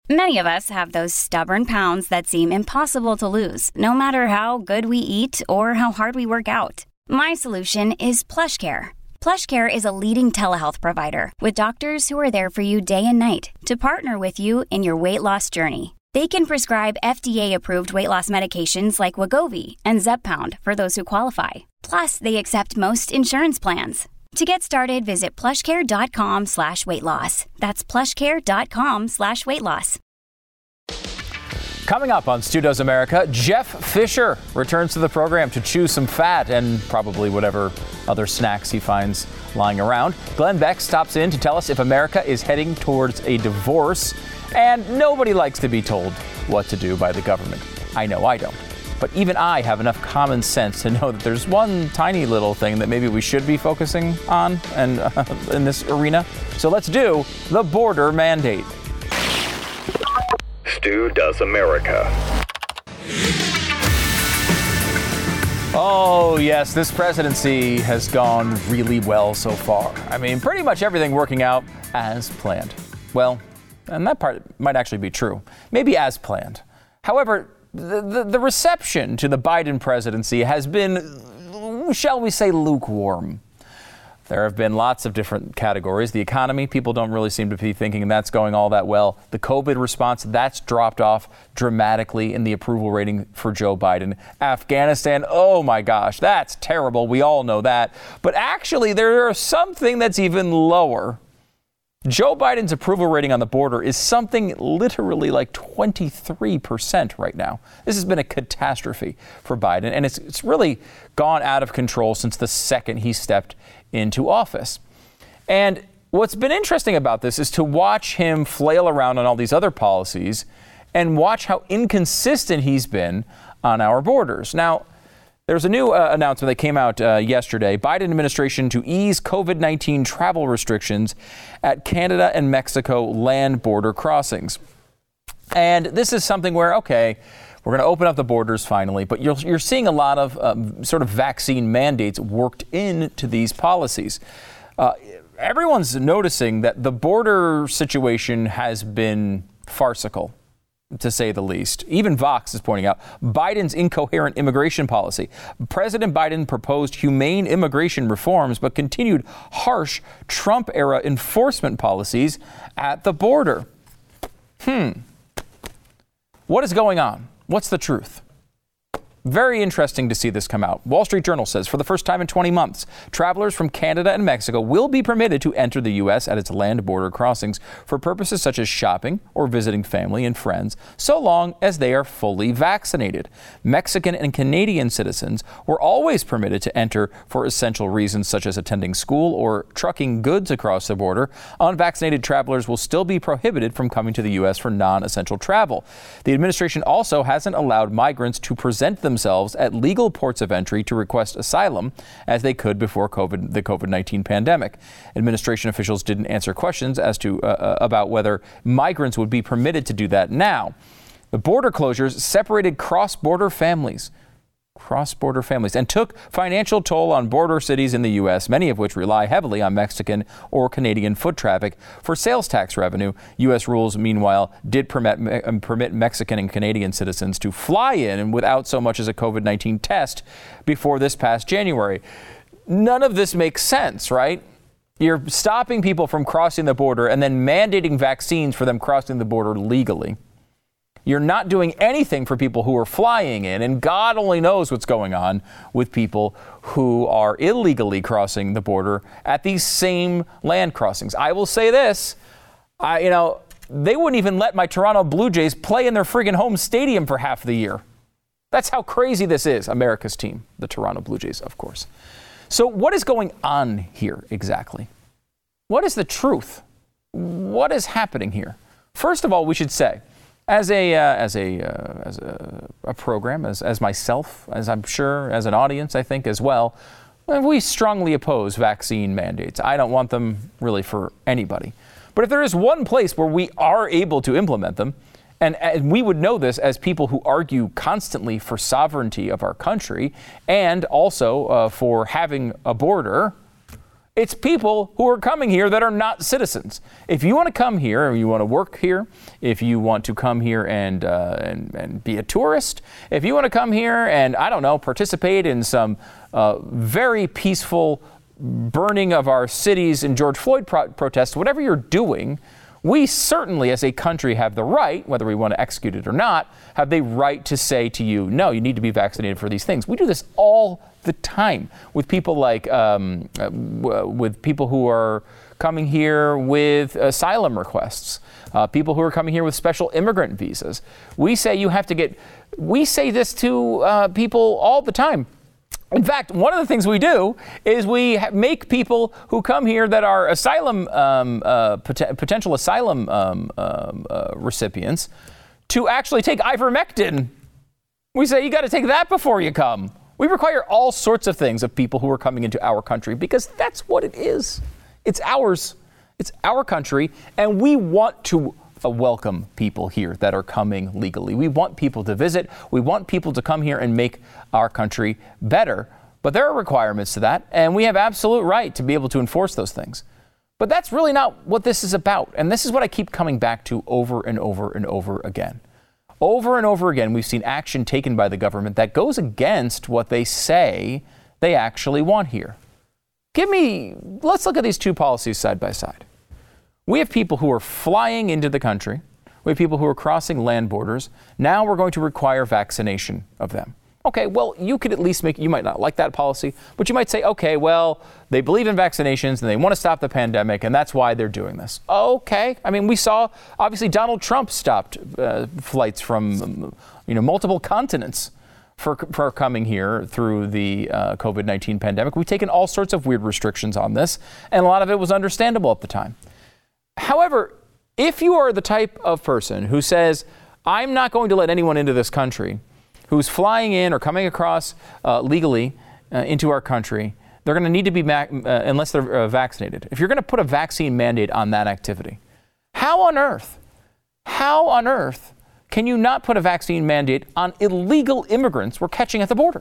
Many of us have those stubborn pounds that seem impossible to lose, no matter how good we eat or how hard we work out. My solution is PlushCare. PlushCare is a leading telehealth provider with doctors who are there for you day and night to partner with you in your weight loss journey. They can prescribe FDA-approved weight loss medications like Wegovy and Zepbound for those who qualify. Plus, they accept most insurance plans. To get started, visit plushcare.com/weightloss. That's plushcare.com/weightloss. Coming up on Stu Does America, Jeff Fisher returns to the program to chew some fat and probably whatever other snacks he finds lying around. Glenn Beck stops in to tell us if America is heading towards a divorce. And nobody likes to be told what to do by the government. I know I don't. But even I have enough common sense to know that there's one tiny little thing that maybe we should be focusing on and in this arena. So let's do the border mandate. Stu Does America. Oh, yes, this presidency has gone really well so far. I mean, pretty much everything working out as planned. Well, and that part might actually be true. Maybe as planned. However, the reception to the Biden presidency has been, shall we say, lukewarm. There have been lots of different categories. The economy, people don't really seem to be thinking that's going all that well. The COVID response, that's dropped off dramatically in the approval rating for Joe Biden. Afghanistan, oh my gosh, that's terrible. We all know that. But actually, there's something that's even lower. Joe Biden's approval rating on the border is something literally like 23% right now. This has been a catastrophe for Biden, and it's really gone out of control since the second he stepped into office. And what's been interesting about this is to watch him flail around on all these other policies and watch how inconsistent he's been on our borders. Now, there's a new announcement that came out yesterday. Biden administration to ease COVID-19 travel restrictions at Canada and Mexico land border crossings. And this is something where, okay, we're going to open up the borders finally, but you're seeing a lot of sort of vaccine mandates worked into these policies. Everyone's noticing that the border situation has been farcical, to say the least. Even Vox is pointing out Biden's incoherent immigration policy. President Biden proposed humane immigration reforms, but continued harsh Trump-era enforcement policies at the border. What is going on? What's the truth? Very interesting to see this come out. Wall Street Journal says for the first time in 20 months, travelers from Canada and Mexico will be permitted to enter the U.S. at its land border crossings for purposes such as shopping or visiting family and friends, so long as they are fully vaccinated. Mexican and Canadian citizens were always permitted to enter for essential reasons such as attending school or trucking goods across the border. Unvaccinated travelers will still be prohibited from coming to the U.S. for non-essential travel. The administration also hasn't allowed migrants to present themselves at legal ports of entry to request asylum as they could before the COVID-19 pandemic. Administration officials didn't answer questions as to about whether migrants would be permitted to do that now. The border closures separated cross-border families and took financial toll on border cities in the U.S., many of which rely heavily on Mexican or Canadian foot traffic for sales tax revenue. U.S. rules, meanwhile, did permit Mexican and Canadian citizens to fly in without so much as a COVID-19 test before this past January. None of this makes sense, right? You're stopping people from crossing the border and then mandating vaccines for them crossing the border legally. You're not doing anything for people who are flying in, and God only knows what's going on with people who are illegally crossing the border at these same land crossings. I will say this, they wouldn't even let my Toronto Blue Jays play in their friggin' home stadium for half the year. That's how crazy this is. America's team, the Toronto Blue Jays, of course. So what is going on here exactly? What is the truth? What is happening here? First of all, we should say, as a program, as myself, as I'm sure, as an audience, I think as well, we strongly oppose vaccine mandates. I don't want them really for anybody. But if there is one place where we are able to implement them, and we would know this as people who argue constantly for sovereignty of our country and also for having a border, It's people who are coming here that are not citizens. If you want to come here, or you want to work here, if you want to come here and be a tourist, if you want to come here and, I don't know, participate in some very peaceful burning of our cities in George Floyd protests, whatever you're doing, we certainly as a country have the right, whether we want to execute it or not, have the right to say to you, no, you need to be vaccinated for these things. We do this all the time with people like, with people who are coming here with asylum requests, people who are coming here with special immigrant visas. We say we say this to people all the time. In fact, one of the things we do is we make people who come here that are asylum, potential asylum recipients to actually take ivermectin. We say you got to take that before you come. We require all sorts of things of people who are coming into our country because that's what it is. It's ours. It's our country, and we want to welcome people here that are coming legally. We want people to visit. We want people to come here and make our country better. But there are requirements to that, and we have absolute right to be able to enforce those things. But that's really not what this is about. And this is what I keep coming back to over and over and over again. Over and over again, we've seen action taken by the government that goes against what they say they actually want here. Let's look at these two policies side by side. We have people who are flying into the country. We have people who are crossing land borders. Now we're going to require vaccination of them. Okay, well, you could at least you might not like that policy, but you might say, okay, well, they believe in vaccinations and they want to stop the pandemic, and that's why they're doing this. Okay. I mean, we saw, obviously, Donald Trump stopped flights from, multiple continents for coming here through the COVID-19 pandemic. We've taken all sorts of weird restrictions on this, and a lot of it was understandable at the time. However, if you are the type of person who says, I'm not going to let anyone into this country who's flying in or coming across legally into our country, they're going to need to be unless they're vaccinated. If you're going to put a vaccine mandate on that activity, how on earth can you not put a vaccine mandate on illegal immigrants we're catching at the border?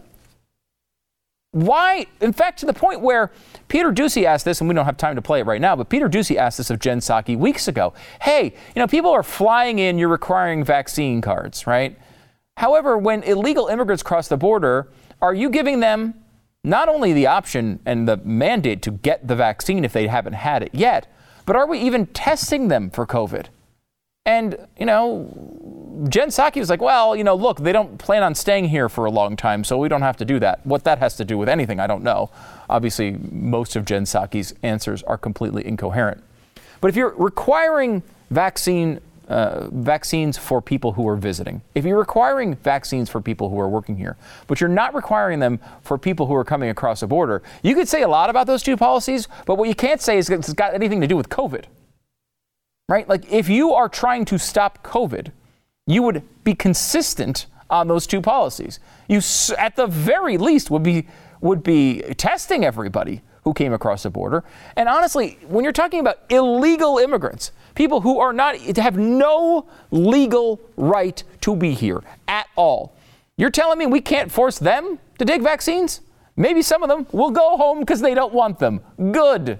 Why? In fact, to the point where Peter Doocy asked this, and we don't have time to play it right now, but Peter Doocy asked this of Jen Psaki weeks ago. Hey, people are flying in, you're requiring vaccine cards, right? However, when illegal immigrants cross the border, are you giving them not only the option and the mandate to get the vaccine if they haven't had it yet, but are we even testing them for COVID? And, Jen Psaki was like, well, look, they don't plan on staying here for a long time, so we don't have to do that. What that has to do with anything, I don't know. Obviously, most of Jen Psaki's answers are completely incoherent. But if you're requiring vaccines for people who are visiting, if you're requiring vaccines for people who are working here, but you're not requiring them for people who are coming across the border, you could say a lot about those two policies, but what you can't say is it's got anything to do with COVID, right? Like if you are trying to stop COVID, you would be consistent on those two policies. You, at the very least, would be testing everybody who came across the border. And honestly, when you're talking about illegal immigrants, people who have no legal right to be here at all, you're telling me we can't force them to take vaccines? Maybe some of them will go home because they don't want them. Good.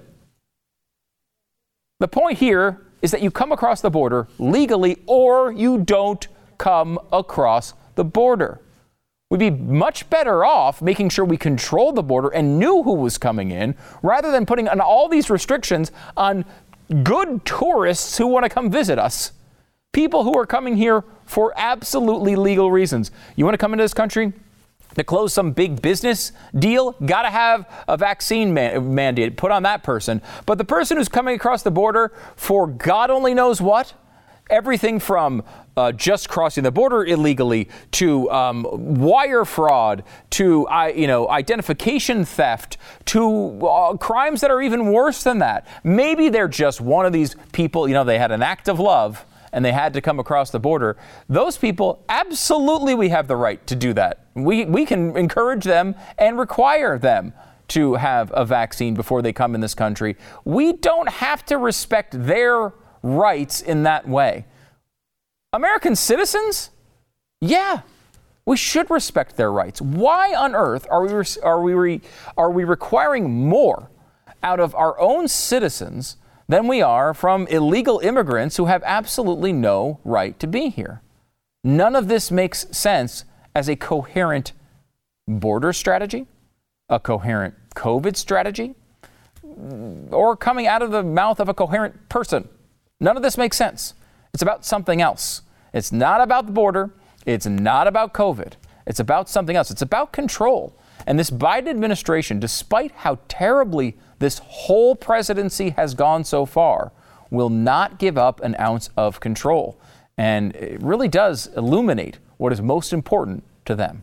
The point here is that you come across the border legally or you don't come across the border. We'd be much better off making sure we control the border and knew who was coming in rather than putting on all these restrictions on good tourists who want to come visit us. People who are coming here for absolutely legal reasons. You want to come into this country to close some big business deal? Got to have a vaccine mandate put on that person. But the person who's coming across the border for God only knows what, everything from just crossing the border illegally to wire fraud to identification theft to crimes that are even worse than that. Maybe they're just one of these people, they had an act of love and they had to come across the border. Those people, absolutely we have the right to do that. We can encourage them and require them to have a vaccine before they come in this country. We don't have to respect their rights in that way. American citizens? Yeah, we should respect their rights. Why on earth are we requiring more out of our own citizens than we are from illegal immigrants who have absolutely no right to be here. None of this makes sense as a coherent border strategy, a coherent COVID strategy, or coming out of the mouth of a coherent person. None of this makes sense. It's about something else. It's not about the border. It's not about COVID. It's about something else. It's about control. And this Biden administration, despite how terribly this whole presidency has gone so far, will not give up an ounce of control. And it really does illuminate what is most important to them.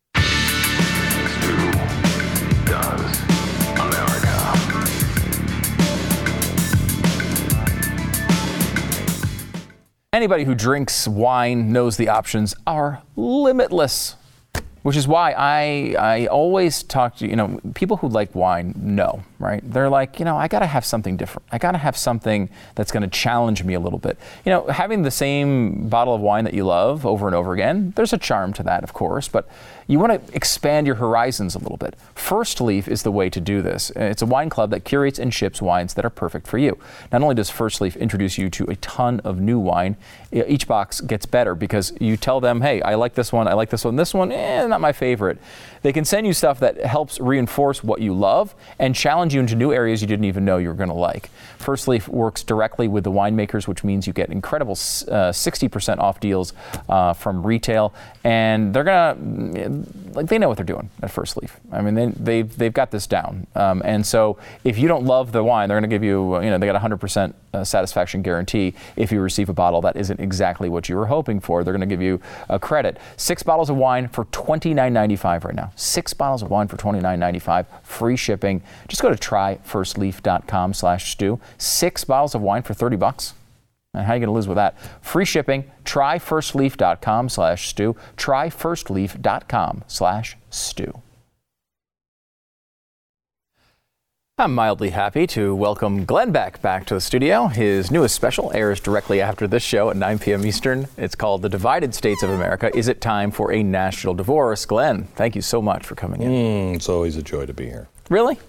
Anybody who drinks wine knows the options are limitless, which is why I always talk to, people who like wine know, right? They're like, I got to have something different. I got to have something that's going to challenge me a little bit. Having the same bottle of wine that you love over and over again, there's a charm to that, of course, but you want to expand your horizons a little bit. First Leaf is the way to do this. It's a wine club that curates and ships wines that are perfect for you. Not only does First Leaf introduce you to a ton of new wine, each box gets better because you tell them, hey, I like this one, this one, not my favorite. They can send you stuff that helps reinforce what you love and challenge you into new areas you didn't even know you were going to like. First Leaf works directly with the winemakers, which means you get incredible 60% off deals from retail, and they're going to, they know what they're doing at First Leaf. I mean, they've got this down. And so if you don't love the wine, they're going to give you, they got a 100% satisfaction guarantee. If you receive a bottle that isn't exactly what you were hoping for, they're going to give you a credit. 6 bottles of wine for $29.95 right now. 6 bottles of wine for $29.95, free shipping. Just go to tryfirstleaf.com/stew. 6 bottles of wine for $30. And how are you going to lose with that? Free shipping. Tryfirstleaf.com/stew. Tryfirstleaf.com/stew. I'm mildly happy to welcome Glenn Beck back to the studio. His newest special airs directly after this show at 9 p.m. Eastern. It's called The Divided States of America. Is it time for a national divorce? Glenn, thank you so much for coming in. It's always a joy to be here. Really?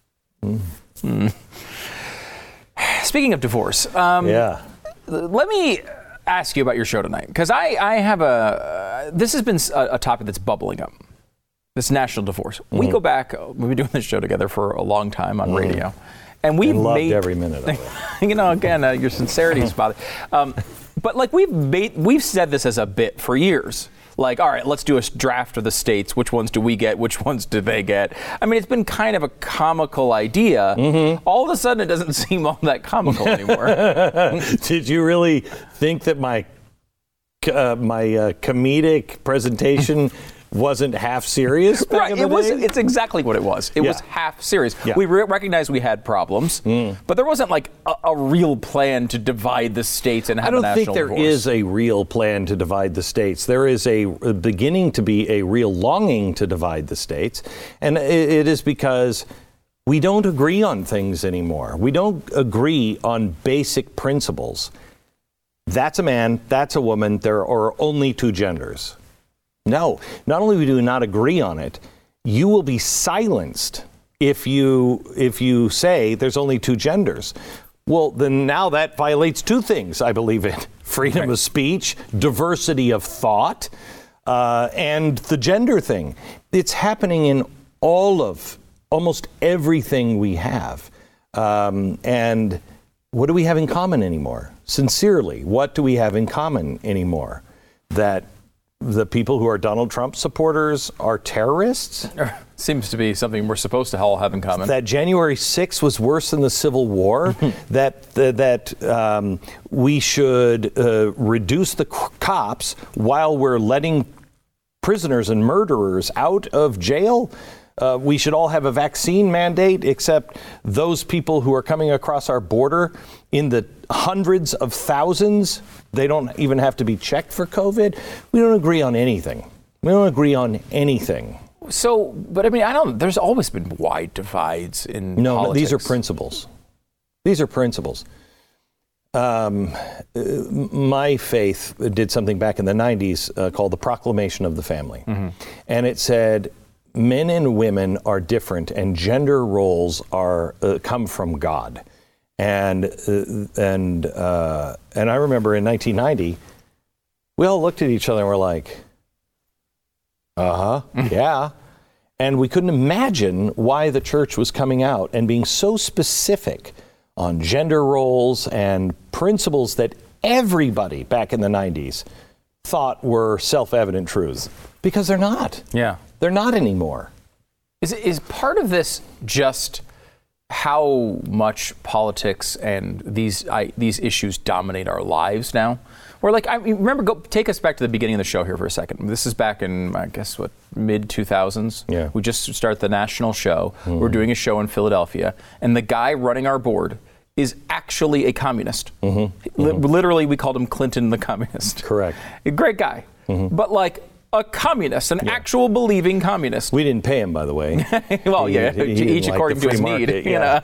Speaking of divorce, let me ask you about your show tonight, because I have this has been a topic that's bubbling up. This national divorce. We go back, we've been doing this show together for a long time on radio. And we've loved made every minute of it. Again, your sincerity is bothered. But we've said this as a bit for years. Like, all right, let's do a draft of the states. Which ones do we get? Which ones do they get? I mean, it's been kind of a comical idea. All of a sudden, it doesn't seem all that comical anymore. Did you really think that my comedic presentation wasn't half serious? Right, it's exactly what it was. It was half serious. Yeah. We recognized we had problems, but there wasn't like a real plan to divide the states and have a national divorce. I don't think there is a real plan to divide the states. There is a beginning to be a real longing to divide the states, and it is because we don't agree on things anymore. We don't agree on basic principles. That's a man, that's a woman, there are only 2 genders. No, not only do we not agree on it, you will be silenced if you say there's only 2 genders. Well, then now that violates 2 things, I believe in. Freedom of speech, diversity of thought, and the gender thing. It's happening in almost everything we have. And what do we have in common anymore? Sincerely, what do we have in common anymore? That the people who are Donald Trump supporters are terrorists? Seems to be something we're supposed to all have in common. That January 6th was worse than the Civil War? that we should reduce the cops while we're letting prisoners and murderers out of jail? We should all have a vaccine mandate, except those people who are coming across our border in the hundreds of thousands, they don't even have to be checked for COVID. We don't agree on anything. So, but I mean, there's always been wide divides in politics. No, these are principles. My faith did something back in the 90s called the Proclamation of the Family. And it said, men and women are different, and gender roles are come from God. And I remember in 1990, we all looked at each other and were like, yeah. And we couldn't imagine why the church was coming out and being so specific on gender roles and principles that everybody back in the 90s thought were self-evident truths. Because they're not. Yeah. They're not anymore. Is part of this just how much politics and these issues dominate our lives now? Or like, I mean, remember, take us back to the beginning of the show here for a second. This is back in, I guess, mid-2000s? Yeah. We just started the national show. Mm-hmm. We're doing a show in Philadelphia, and the guy running our board is actually a communist. Mm-hmm. Literally, we called him Clinton the communist. Correct. A great guy. Mm-hmm. But like, a communist, an actual believing communist. We didn't pay him, by the way. Well, each according to his need.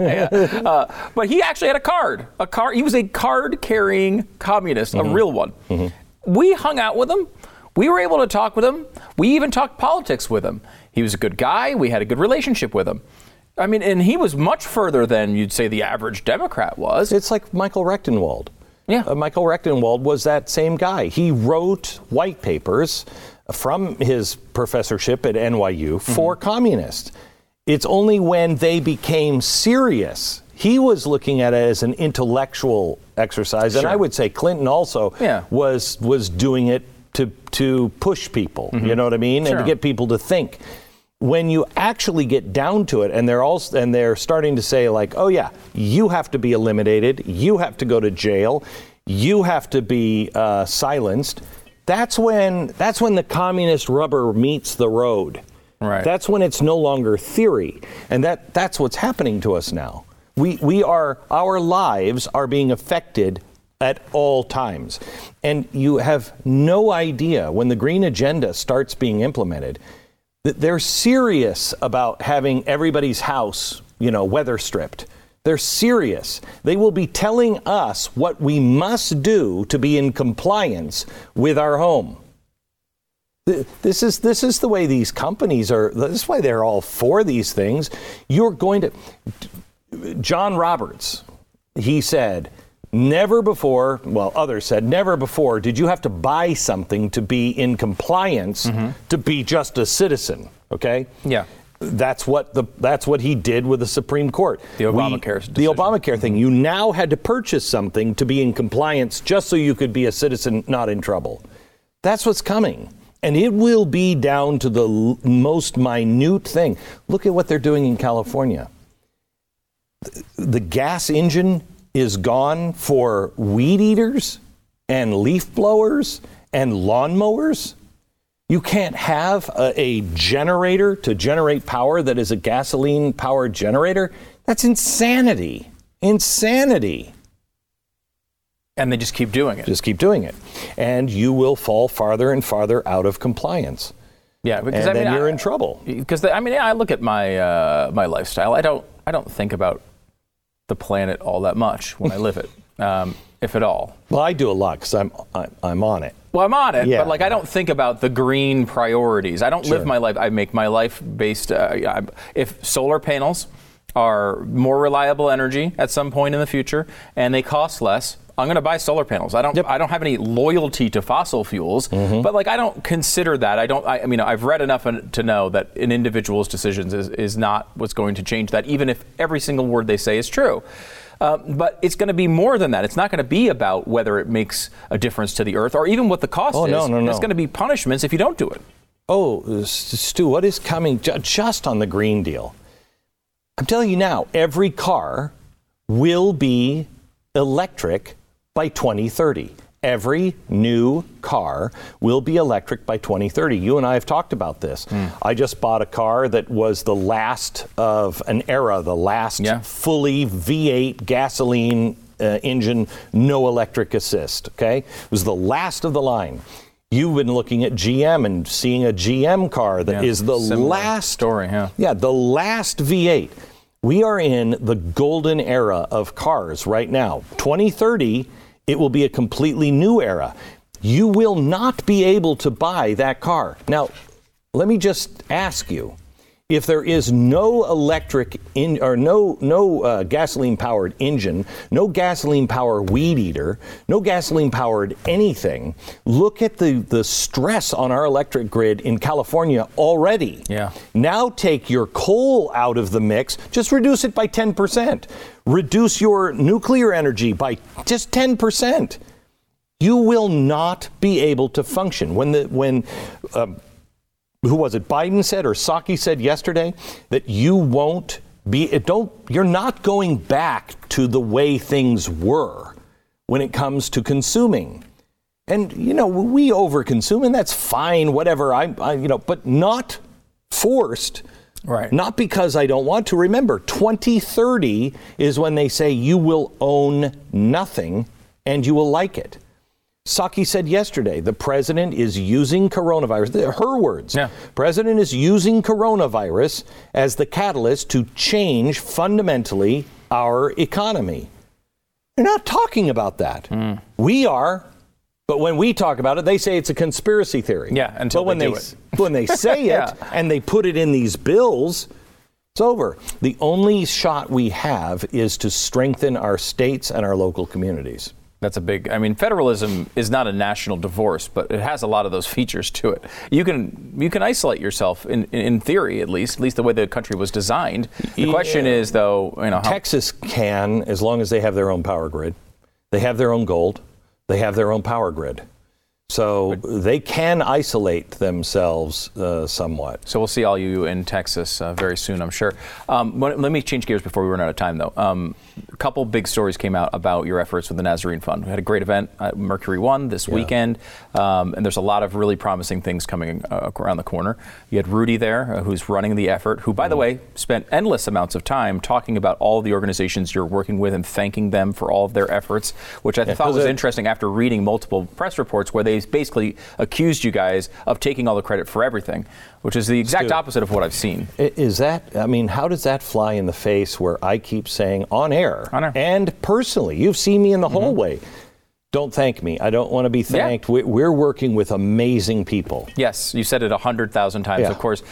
But he actually had a card. He was a card-carrying communist, a real one. Mm-hmm. We hung out with him. We were able to talk with him. We even talked politics with him. He was a good guy. We had a good relationship with him. I mean, and he was much further than you'd say the average Democrat was. It's like Michael Rechtenwald. Yeah. Michael Rechtenwald was that same guy. He wrote white papers from his professorship at NYU for communists. It's only when they became serious. He was looking at it as an intellectual exercise, and I would say Clinton also was doing it to push people. You know what I mean, and to get people to think. When you actually get down to it, and they're starting to say like, oh yeah, you have to be eliminated, you have to go to jail, you have to be silenced. That's when the communist rubber meets the road. Right. That's when it's no longer theory, and that's what's happening to us now. Our lives are being affected at all times, and you have no idea when the green agenda starts being implemented that they're serious about having everybody's house, weather stripped. They're serious. They will be telling us what we must do to be in compliance with our home. This is the way these companies are. This is why they're all for these things. You're going to. John Roberts, he said, never before, others said, never before did you have to buy something to be in compliance to be just a citizen. Okay? Yeah. That's what he did with the Supreme Court. The Obamacare decision. The Obamacare thing. You now had to purchase something to be in compliance just so you could be a citizen not in trouble. That's what's coming. And it will be down to the most minute thing. Look at what they're doing in California. The gas engine is gone for weed eaters and leaf blowers and lawnmowers. You can't have a generator to generate power that is a gasoline-powered generator. That's insanity. Insanity. And they just keep doing it. Just keep doing it. And you will fall farther and farther out of compliance. Yeah, because then you're in trouble. Because I look at my my lifestyle. I don't think about the planet all that much when I live it, if at all. Well, I do a lot because I'm on it. Well, I'm on it, but I don't think about the green priorities. I don't live my life. I make my life based. If solar panels are more reliable energy at some point in the future and they cost less, I'm going to buy solar panels. I don't have any loyalty to fossil fuels, but I don't consider that. I mean, I've read enough to know that an individual's decisions is not what's going to change that, even if every single word they say is true. But it's going to be more than that. It's not going to be about whether it makes a difference to the earth or even what the cost is. No. It's going to be punishments if you don't do it. Oh, Stu, what is coming just on the Green Deal? I'm telling you now, every car will be electric by 2030. Every new car will be electric by 2030. You and I have talked about this. I just bought a car that was the last of an era, the last fully V8 gasoline engine, no electric assist, okay? It was the last of the line. You've been looking at GM and seeing a GM car that is the last story, the last V8. We are in the golden era of cars right now. 2030, it will be a completely new era. You will not be able to buy that car. Now, let me just ask you, If there is no electric no gasoline powered engine, no gasoline powered weed eater, no gasoline powered anything, look at the stress on our electric grid in California already. Yeah. Now take your coal out of the mix, just reduce it by 10%. Reduce your nuclear energy by just 10%. You will not be able to function. Who was it? Biden said, or Psaki said yesterday, that you're not going back to the way things were when it comes to consuming. And, we overconsume, and that's fine, whatever, but not forced. Right. Not because I don't want to. Remember, 2030 is when they say you will own nothing and you will like it. Psaki said yesterday, the president is using coronavirus, her words, president is using coronavirus as the catalyst to change fundamentally our economy. They're not talking about that. We are, but when we talk about it, they say it's a conspiracy theory. Yeah, until when they do it. When they say it and they put it in these bills, it's over. The only shot we have is to strengthen our states and our local communities. That's a big, federalism is not a national divorce, but it has a lot of those features to it. You can isolate yourself in theory, at least the way the country was designed. The question is, though, Texas can, as long as they have their own power grid. They have their own gold. They have their own power grid. So they can isolate themselves somewhat. So we'll see all you in Texas very soon, I'm sure. Let me change gears before we run out of time, though. A couple big stories came out about your efforts with the Nazarene Fund. We had a great event at Mercury One this weekend, and there's a lot of really promising things coming around the corner. You had Rudy there, who's running the effort, who, by the way, spent endless amounts of time talking about all the organizations you're working with and thanking them for all of their efforts, which I thought was interesting after reading multiple press reports where they basically accused you guys of taking all the credit for everything, which is the exact opposite of what I've seen. Is that, how does that fly in the face where I keep saying on air and personally, you've seen me in the hallway, don't thank me. I don't want to be thanked. Yeah. We're working with amazing people. Yes, you said it 100,000 times, of course.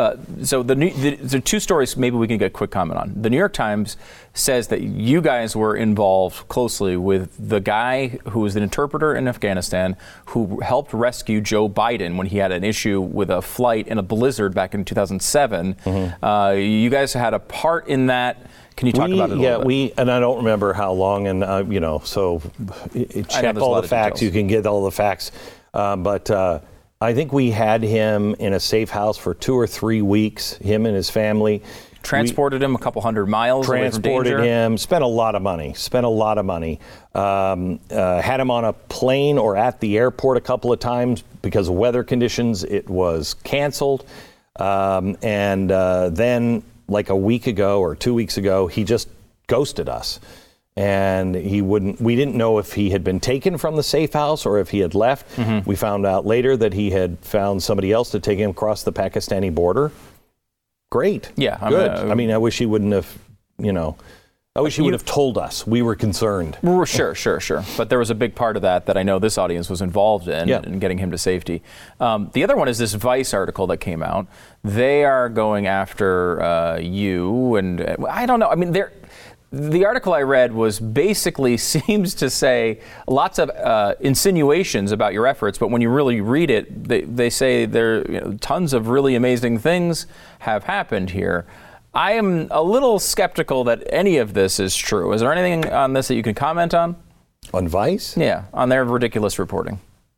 So the two stories maybe we can get a quick comment on. The New York Times says that you guys were involved closely with the guy who was an interpreter in Afghanistan who helped rescue Joe Biden when he had an issue with a flight in a blizzard back in 2007. You guys had a part in that. Can you talk about it a little bit? And I don't remember how long, and so check all the facts. You can get all the facts. But I think we had him in a safe house for 2 or 3 weeks, him and his family. Transported him a couple hundred miles away from danger. Transported him, spent a lot of money. Had him on a plane or at the airport a couple of times because of weather conditions. It was canceled. Then like a week ago or 2 weeks ago, he just ghosted us. And we didn't know if he had been taken from the safe house or if he had left. We found out later that he had found somebody else to take him across the Pakistani border. Great. Yeah. Good. I wish he wouldn't have, I wish he would have told us. We were concerned. Sure. But there was a big part of that I know this audience was involved in getting him to safety. The other one is this Vice article that came out. They are going after you, and I don't know. The article I read was basically seems to say lots of insinuations about your efforts, but when you really read it, they say tons of really amazing things have happened here. I am a little skeptical that any of this is true. Is there anything on this that you can comment on? On Vice? Yeah, on their ridiculous reporting.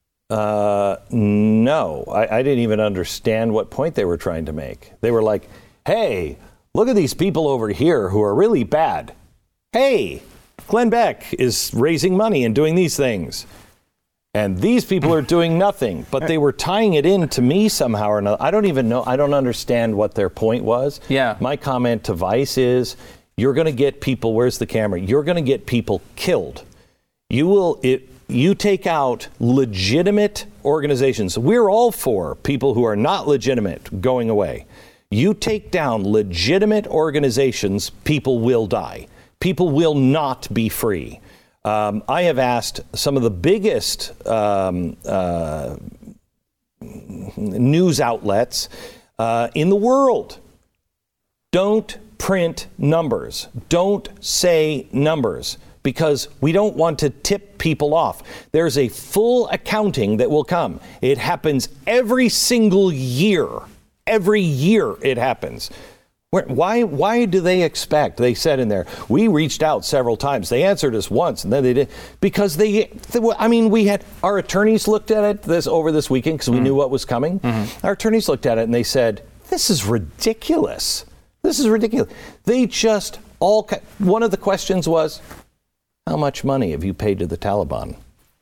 No, I didn't even understand what point they were trying to make. They were like, hey, look at these people over here who are really bad. Hey, Glenn Beck is raising money and doing these things. And these people are doing nothing, but they were tying it in to me somehow or another. I don't even know. I don't understand what their point was. Yeah. My comment to Vice is, you're going to get people, where's the camera? You're going to get people killed. You take out legitimate organizations. We're all for people who are not legitimate going away. You take down legitimate organizations, people will die. People will not be free. I have asked some of the biggest news outlets in the world Don't print numbers. Don't say numbers, because we don't want to tip people off. There's a full accounting that will come. It happens every single year. Every year it happens. Why do they expect? They said in there, we reached out several times. They answered us once, and then they did, because we had our attorneys looked at it over this weekend because we knew what was coming. Our attorneys looked at it and they said, this is ridiculous. This is ridiculous. They just one of the questions was, how much money have you paid to the Taliban?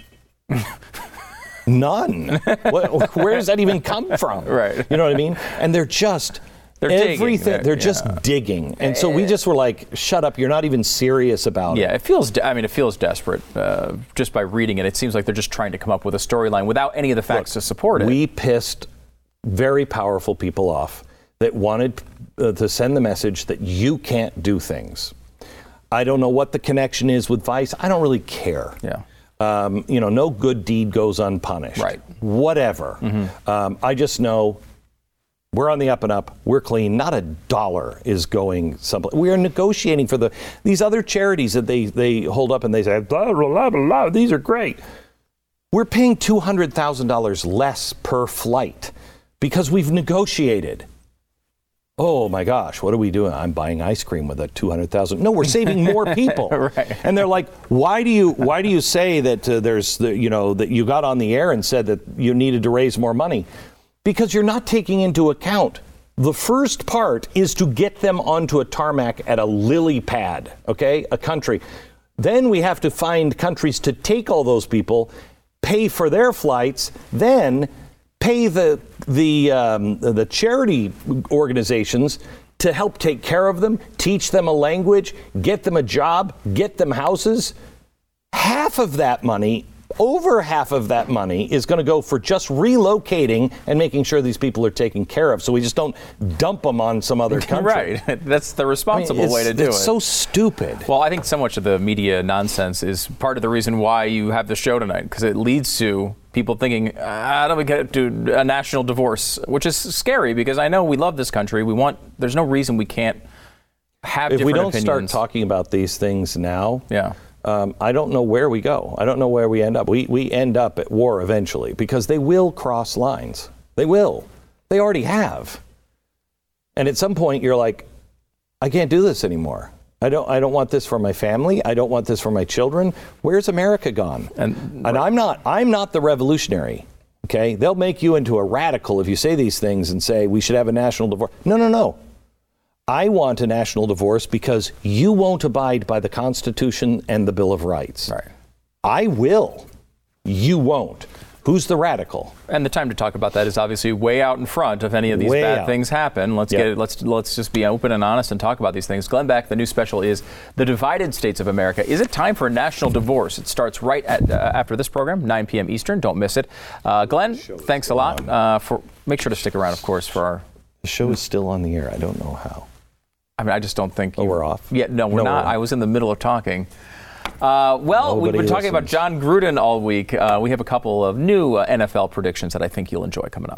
None. Where does that even come from? Right. You know what I mean? And they're just everything. They're just digging. And so we just were like, shut up. You're not even serious about it. Yeah, it feels desperate just by reading it. It seems like they're just trying to come up with a storyline without any of the facts to support it. We pissed very powerful people off that wanted to send the message that you can't do things. I don't know what the connection is with Vice. I don't really care. Yeah. No good deed goes unpunished. Right. Whatever. I just know we're on the up and up. We're clean. Not a dollar is going someplace. We are negotiating for these other charities that they hold up and they say, blah, blah, blah, blah, these are great. We're paying $200,000 less per flight because we've negotiated. Oh my gosh, what are we doing? I'm buying ice cream with a $200,000. No, we're saving more people. Right. And they're like, why do you say that that you got on the air and said that you needed to raise more money? Because you're not taking into account the first part is to get them onto a tarmac at a lily pad, okay, a country. Then we have to find countries to take all those people, pay for their flights, then pay the charity organizations to help take care of them, teach them a language, get them a job, get them houses. Over half of that money is going to go for just relocating and making sure these people are taken care of. So we just don't dump them on some other country. Right. That's the responsible way to do it. It's so stupid. Well, I think so much of the media nonsense is part of the reason why you have the show tonight, because it leads to people thinking, how do we get to a national divorce? Which is scary, because I know we love this country. There's no reason we can't have different opinions. If we don't start talking about these things now, yeah. I don't know where we go. I don't know where we end up. We end up at war eventually, because they will cross lines. They will. They already have. And at some point you're like, I can't do this anymore. I don't want this for my family. I don't want this for my children. Where's America gone? And I'm not the revolutionary. Okay? They'll make you into a radical if you say these things and say we should have a national divorce. No. I want a national divorce because you won't abide by the Constitution and the Bill of Rights. Right. I will. You won't. Who's the radical? And the time to talk about that is obviously way out in front if any of these bad things happen. Let's get it. Let's just be open and honest and talk about these things. Glenn Beck, the new special is The Divided States of America. Is it time for a national divorce? It starts right at after this program, 9 p.m. Eastern. Don't miss it. Glenn, thanks a lot. Make sure to stick around, of course, for our... The show is still on the air. I don't know how. I mean, I just don't think... we're off? Yeah, no, we're not. I was in the middle of talking. We've been talking about John Gruden all week. We have a couple of new NFL predictions that I think you'll enjoy coming up.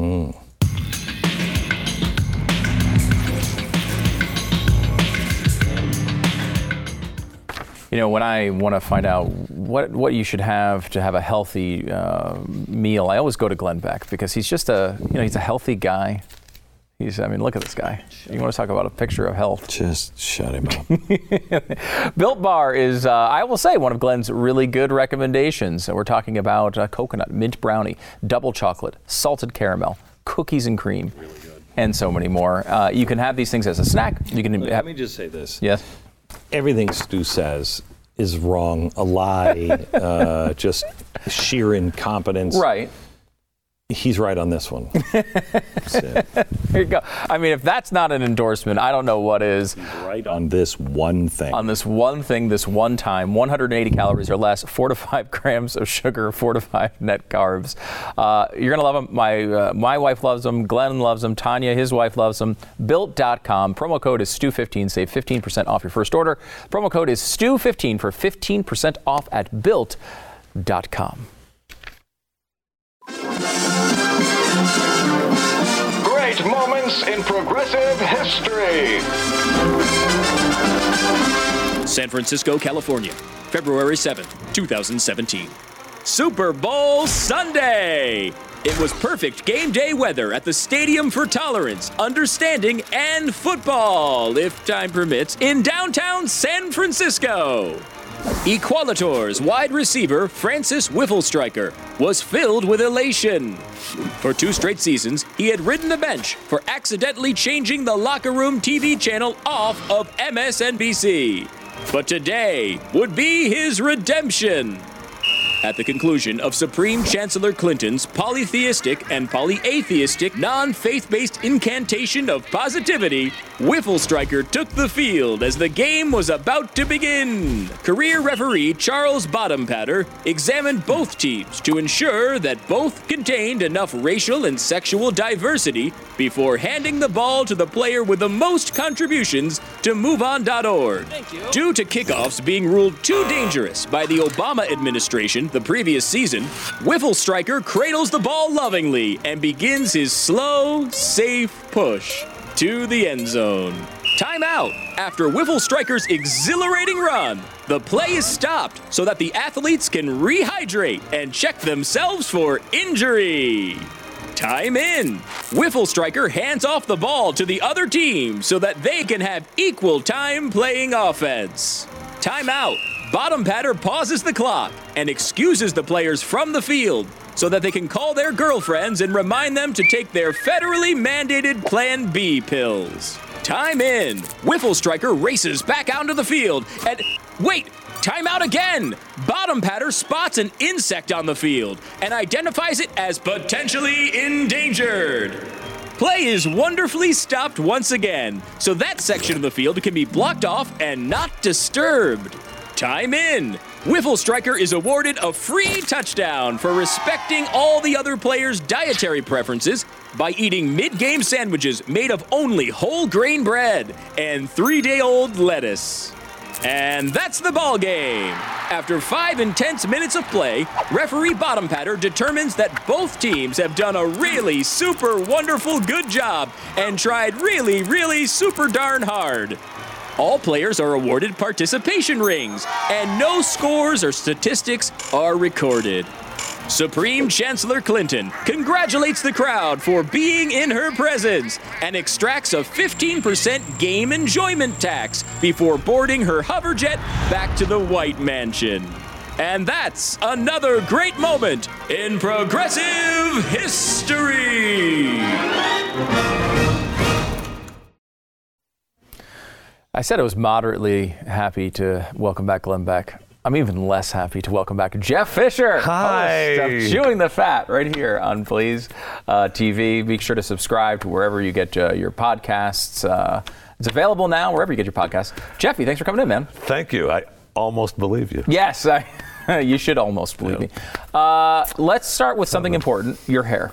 When I want to find out what you should have to have a healthy meal, I always go to Glenn Beck, because he's just he's a healthy guy. Look at this guy. You want to talk about a picture of health? Just shut him up. Built Bar is, I will say, one of Glenn's really good recommendations. We're talking about coconut, mint brownie, double chocolate, salted caramel, cookies and cream, and so many more. You can have these things as a snack. Let me just say this. Yes. Everything Stu says is wrong, a lie, just sheer incompetence. Right. He's right on this one. There you go. I mean, if that's not an endorsement, I don't know what is. He's right on this one thing. On this one thing, this one time, 180 calories or less, 4 to 5 grams of sugar, 4 to 5 net carbs. You're going to love them. My wife loves them. Glenn loves them. Tanya, his wife, loves them. Built.com. Promo code is STU15. Save 15% off your first order. Promo code is STU15 for 15% off at Built.com. Great moments in progressive history. San Francisco, California, February 7th, 2017. Super Bowl Sunday! It was perfect game day weather at the Stadium for Tolerance, Understanding, and Football, if time permits, in downtown San Francisco. Equalitor's wide receiver, Francis Whifflestriker, was filled with elation. For 2 straight seasons, he had ridden the bench for accidentally changing the locker room TV channel off of MSNBC. But today would be his redemption. At the conclusion of Supreme Chancellor Clinton's polytheistic and polyatheistic non-faith-based incantation of positivity, Whifflestriker took the field as the game was about to begin. Career referee Charles Bottompatter examined both teams to ensure that both contained enough racial and sexual diversity before handing the ball to the player with the most contributions to MoveOn.org. Due to kickoffs being ruled too dangerous by the Obama administration the previous season, Whifflestriker cradles the ball lovingly and begins his slow, safe push to the end zone. Timeout. After Whifflestriker's exhilarating run, the play is stopped so that the athletes can rehydrate and check themselves for injury. Time in. Whifflestriker hands off the ball to the other team so that they can have equal time playing offense. Timeout. Bottompatter pauses the clock and excuses the players from the field so that they can call their girlfriends and remind them to take their federally mandated Plan B pills. Time in. Whifflestriker races back out into the field and... Wait! Timeout again! Bottompatter spots an insect on the field and identifies it as potentially endangered. Play is wonderfully stopped once again, so that section of the field can be blocked off and not disturbed. Time in. Whifflestriker is awarded a free touchdown for respecting all the other players' dietary preferences by eating mid-game sandwiches made of only whole grain bread and 3-day-old lettuce. And that's the ball game. After 5 intense minutes of play, referee Bottompatter determines that both teams have done a really super wonderful good job and tried really, really super darn hard. All players are awarded participation rings, and no scores or statistics are recorded. Supreme Chancellor Clinton congratulates the crowd for being in her presence and extracts a 15% game enjoyment tax before boarding her hoverjet back to the White Mansion. And that's another great moment in progressive history. I said I was moderately happy to welcome back Glenn Beck. I'm even less happy to welcome back Jeff Fisher. Hi. Host of Chewing the Fat right here on Blaze TV. Be sure to subscribe to wherever you get your podcasts. It's available now wherever you get your podcasts. Jeffy, thanks for coming in, man. Thank you. I almost believe you. Yes, you should almost believe me. Let's start with something important, your hair.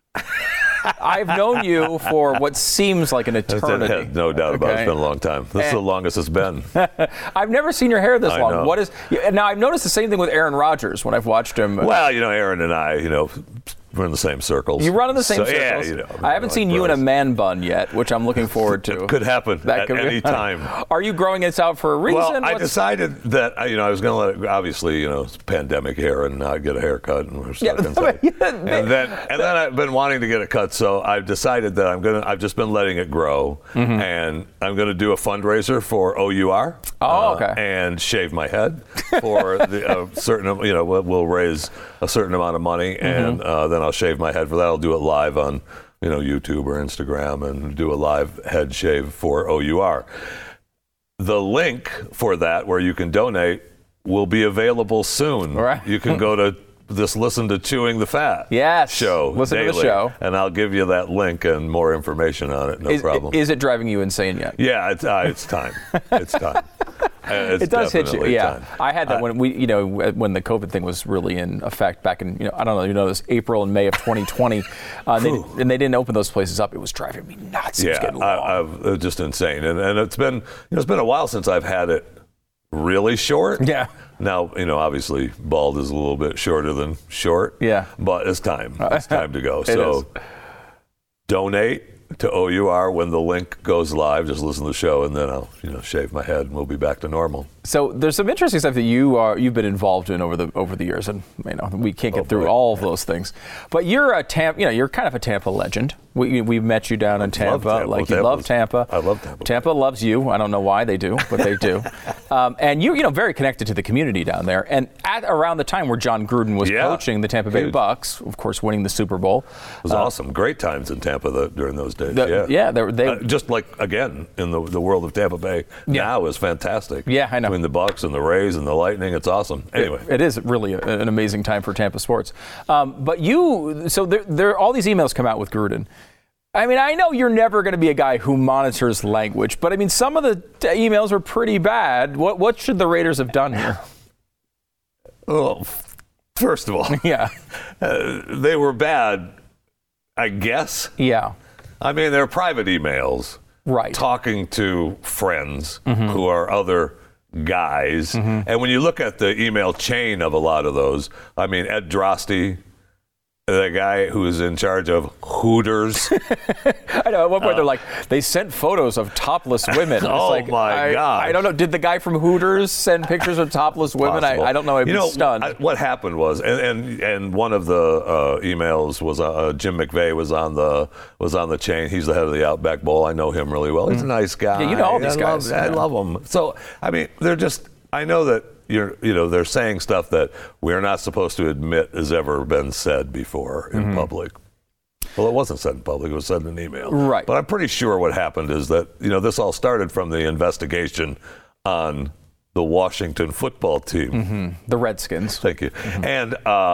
I've known you for what seems like an eternity. No doubt about it. It's been a long time. This is the longest it's been. I've never seen your hair this long. Know. What is now? I've noticed the same thing with Aaron Rodgers when I've watched him. Well, Aaron and I, we're in the same circles. You run in the same circles. Yeah, I haven't seen you in a man bun yet, which I'm looking forward to. It could happen at any time. Are you growing it out for a reason? Well, I decided that I was going to let it. Obviously, it's pandemic hair, and not get a haircut, and we're stuck inside. And then I've been wanting to get it cut, so I've decided that I've just been letting it grow, and I'm going to do a fundraiser for OUR. Oh, okay. And shave my head for the certain. We'll raise a certain amount of money, and then I'll shave my head for that. I'll do it live on, YouTube or Instagram, and do a live head shave for OUR. The link for that, where you can donate, will be available soon. Right. You can go to listen to Chewing the Fat show listen daily, to the show, and I'll give you that link and more information on it. No problem. Is it driving you insane yet? Yeah, it's time. It's time. It does hit you. Yeah, time. I had that when when the COVID thing was really in effect back in I don't know, this April and May of 2020, and they didn't open those places up. It was driving me nuts. Yeah, it was just insane, and it's been a while since I've had it really short. Yeah. Now, obviously, bald is a little bit shorter than short. Yeah. But it's time. It's time to go. So donate to OUR when the link goes live. Just listen to the show, and then I'll shave my head, and we'll be back to normal. So there's some interesting stuff that you've been involved in over the years, and we can't get through all of those things. But you're you're kind of a Tampa legend. We met you down in Tampa. You love Tampa. I love Tampa. Tampa loves you. I don't know why they do, but they do. And you're very connected to the community down there. And at around the time where John Gruden was coaching the Tampa Bay Bucks, of course, winning the Super Bowl. It was awesome. Great times in Tampa during those days. They just like again in the world of Tampa Bay now is fantastic. Yeah, I know. Between the Bucks and the Rays and the Lightning, it's awesome. Anyway, it is really an amazing time for Tampa sports. But there all these emails come out with Gruden. I mean, I know you're never going to be a guy who monitors language, but I mean, some of the emails are pretty bad. What should the Raiders have done here? Well, first of all, they were bad, I guess. Yeah. I mean, they're private emails. Right. Talking to friends who are other guys. And when you look at the email chain of a lot of those, I mean, Ed Drosty, the guy who's in charge of Hooters. I know, at one point they're like, they sent photos of topless women. My God. I don't know. Did the guy from Hooters send pictures of topless women? I don't know. I'd be stunned. What happened was, and one of the emails was Jim McVay was on the chain. He's the head of the Outback Bowl. I know him really well. He's a nice guy. Yeah, you know all these guys. I love him. So, I mean, I know that they're saying stuff that we're not supposed to admit has ever been said before in public. Well, it wasn't said in public. It was said in an email. Right. But I'm pretty sure what happened is that, this all started from the investigation on the Washington football team. The Redskins. Thank you. And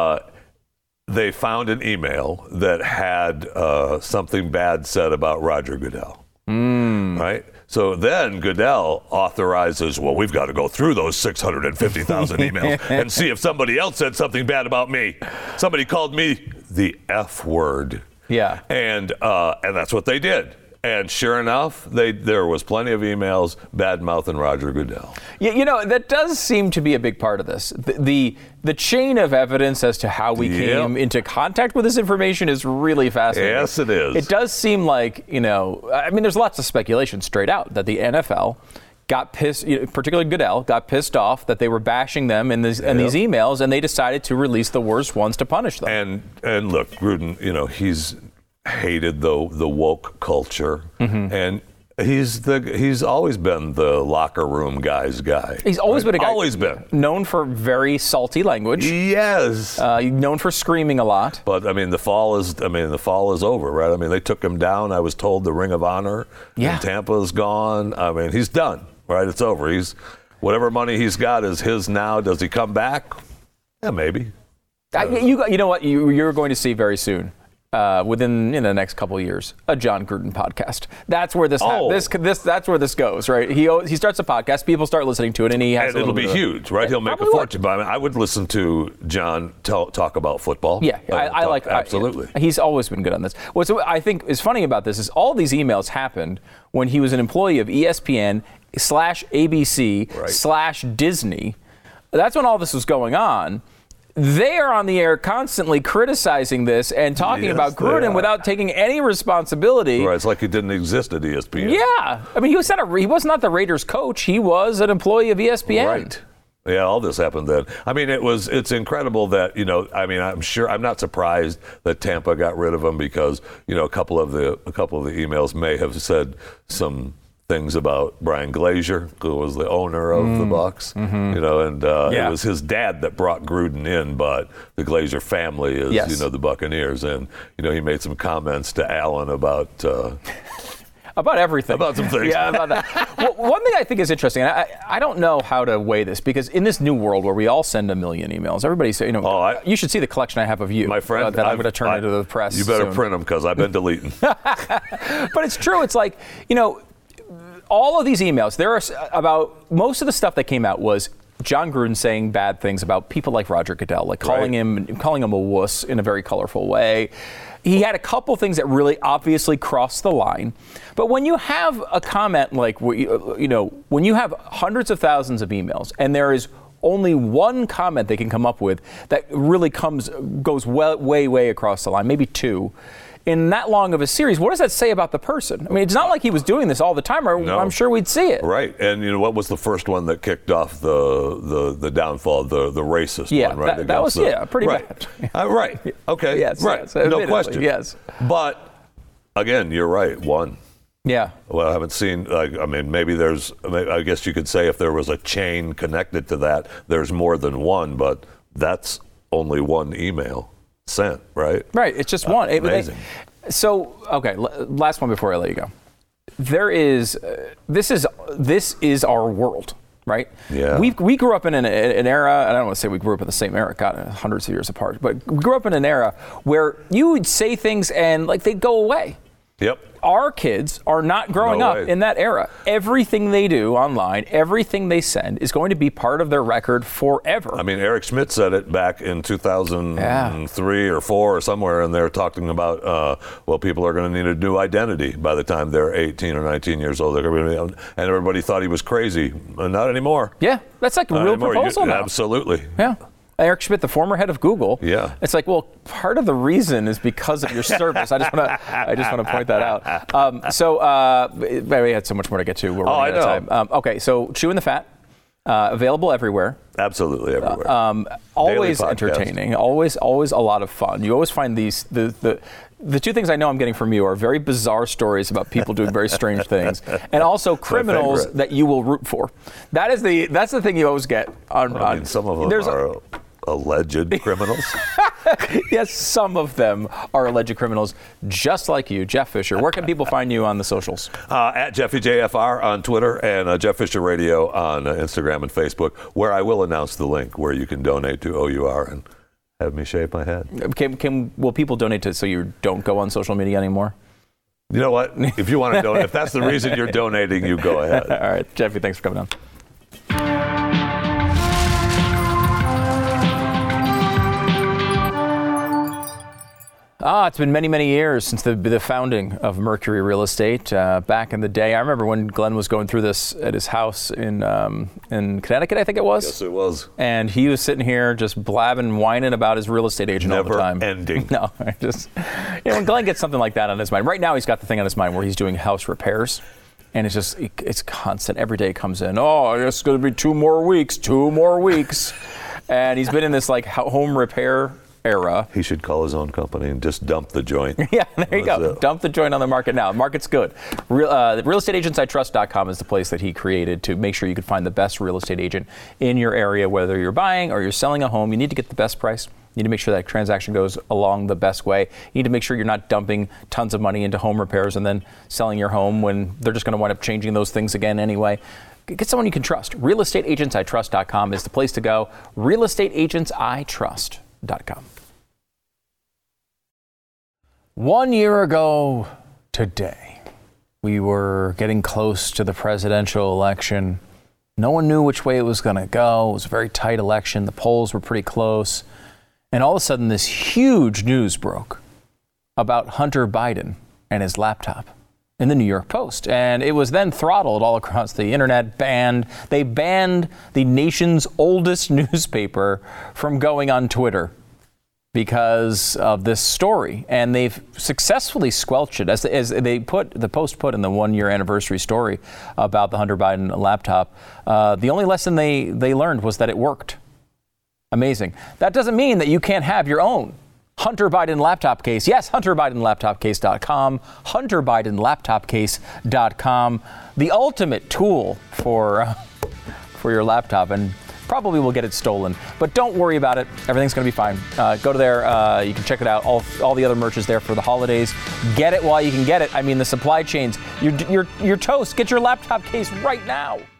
they found an email that had something bad said about Roger Goodell. Right? So then Goodell authorizes, well, we've got to go through those 650,000 emails and see if somebody else said something bad about me. Somebody called me the F word. Yeah. And that's what they did. And sure enough, there was plenty of emails bad-mouthing Roger Goodell. Yeah, that does seem to be a big part of this. The chain of evidence as to how we came into contact with this information is really fascinating. Yes, it is. It does seem like, there's lots of speculation straight out that the NFL got pissed, particularly Goodell, got pissed off that they were bashing them in these emails, and they decided to release the worst ones to punish them. And look, Gruden, he's hated the woke culture, and he's always been the locker room guy's guy. He's always been a guy. Always been known for very salty language. Yes. Known for screaming a lot. But I mean, the fall is over, right? I mean, they took him down. I was told the Ring of Honor in Tampa is gone. I mean, he's done, right? It's over. Whatever money he's got is his now. Does he come back? Yeah, maybe. You know what? You're going to see very soon. Within the next couple of years, a John Gruden podcast. That's where that's where this goes, right? He starts a podcast, people start listening to it, and it'll be huge, right? He'll make a fortune. But I would listen to John talk about football. Yeah, absolutely. He's always been good on this. What I think is funny about this is all these emails happened when he was an employee of ESPN /ABC /Disney. That's when all this was going on. They are on the air constantly criticizing this and talking about Gruden without taking any responsibility. Right, it's like he didn't exist at ESPN. Yeah, I mean, he was not the Raiders coach. He was an employee of ESPN. Right. Yeah, all this happened then. I mean, it's incredible that, I'm not surprised that Tampa got rid of him because, a couple of the emails may have said some things about Brian Glazier, who was the owner of the Bucks, and it was his dad that brought Gruden in, but the Glazier family is, the Buccaneers, and he made some comments to Allen about everything, about some things. Yeah, about that. Well, one thing I think is interesting, and I don't know how to weigh this because in this new world where we all send 1 million emails, everybody say, you should see the collection I have of you, my friend, that I'm going to turn into the press. You better soon. print them because I've been deleting. But it's true. It's like all of these emails, there are about most of the stuff that came out was John Gruden saying bad things about people like Roger Goodell, like calling him a wuss in a very colorful way. He had a couple things that really obviously crossed the line. But when you have a comment like, when you have hundreds of thousands of emails and there is only one comment they can come up with that really goes way, way across the line, maybe two, in that long of a series, what does that say about the person? I mean, it's not like he was doing this all the time, or No. I'm sure we'd see it. Right. And you know what was the first one that kicked off the downfall, the racist one, right? That was pretty right. bad. Right. Okay. Yes, right. yes, No admittedly, question. yes. But again, you're right. One. Yeah. Well, I haven't seen, maybe I guess you could say if there was a chain connected to that, there's more than one, but that's only one email sent, right? Right. It's just one. Amazing. Last one before I let you go. There is, this is our world, right? Yeah. We grew up in an era, I don't want to say we grew up in the same era, God, hundreds of years apart, but we grew up in an era where you would say things and like they'd go away. Yep. Our kids are not growing up in that era. Everything they do online, everything they send is going to be part of their record forever. I mean, Eric Schmidt said it back in 2003 or 4 or somewhere, and they're talking about, people are going to need a new identity by the time they're 18 or 19 years old. And everybody thought he was crazy. Not anymore. Yeah, that's like a real proposal now. Absolutely. Yeah. Eric Schmidt, the former head of Google. Yeah. It's like, well, part of the reason is because of your service. I just want to point that out. We had so much more to get to. We're running out of time. Okay, so Chewing the Fat, available everywhere. Absolutely everywhere. Always entertaining. Always a lot of fun. You always find these the two things I know I'm getting from you are very bizarre stories about people doing very strange things, and also criminals that you will root for. That's the thing you always get. Some of them are alleged criminals. Yes, some of them are alleged criminals, just like you, Jeff Fisher. Where can people find you on the socials? At JeffyJFR on Twitter and Jeff Fisher Radio on Instagram and Facebook, where I will announce the link where you can donate to OUR and have me shave my head. Will people donate to so you don't go on social media anymore? You know what? If you want to donate, if that's the reason you're donating, you go ahead. All right, Jeffy, thanks for coming on. It's been many, many years since the founding of Mercury Real Estate. Back in the day, I remember when Glenn was going through this at his house in Connecticut, I think it was. Yes, it was. And he was sitting here just blabbing, whining about his real estate agent all the time. Never ending. No, when Glenn gets something like that on his mind. Right now, he's got the thing on his mind where he's doing house repairs. And it's constant. Every day it comes in. Oh, it's going to be 2 more weeks. And he's been in this like home repair era. He should call his own company and just dump the joint. Yeah, there you go. Dump the joint on the market now. The market's good. RealestateAgentsITrust.com is the place that he created to make sure you can find the best real estate agent in your area, whether you're buying or you're selling a home. You need to get the best price. You need to make sure that transaction goes along the best way. You need to make sure you're not dumping tons of money into home repairs and then selling your home when they're just going to wind up changing those things again anyway. Get someone you can trust. RealestateAgentsITrust.com is the place to go. RealestateAgentsITrust.com. 1 year ago today, we were getting close to the presidential election. No one knew which way it was going to go. It was a very tight election. The polls were pretty close. And all of a sudden, this huge news broke about Hunter Biden and his laptop in the New York Post. And it was then throttled all across the internet, banned. They banned the nation's oldest newspaper from going on Twitter because of this story. And they've successfully squelched it. As they put, the Post put in the 1 year anniversary story about the Hunter Biden laptop, the only lesson they learned was that it worked. Amazing. That doesn't mean that you can't have your own Hunter Biden laptop case. Yes, HunterBidenLaptopCase.com, HunterBidenLaptopCase.com, the ultimate tool for your laptop, and probably will get it stolen. But don't worry about it. Everything's going to be fine. Go to there. You can check it out. All the other merch is there for the holidays. Get it while you can get it. I mean, the supply chains. You're toast. Get your laptop case right now.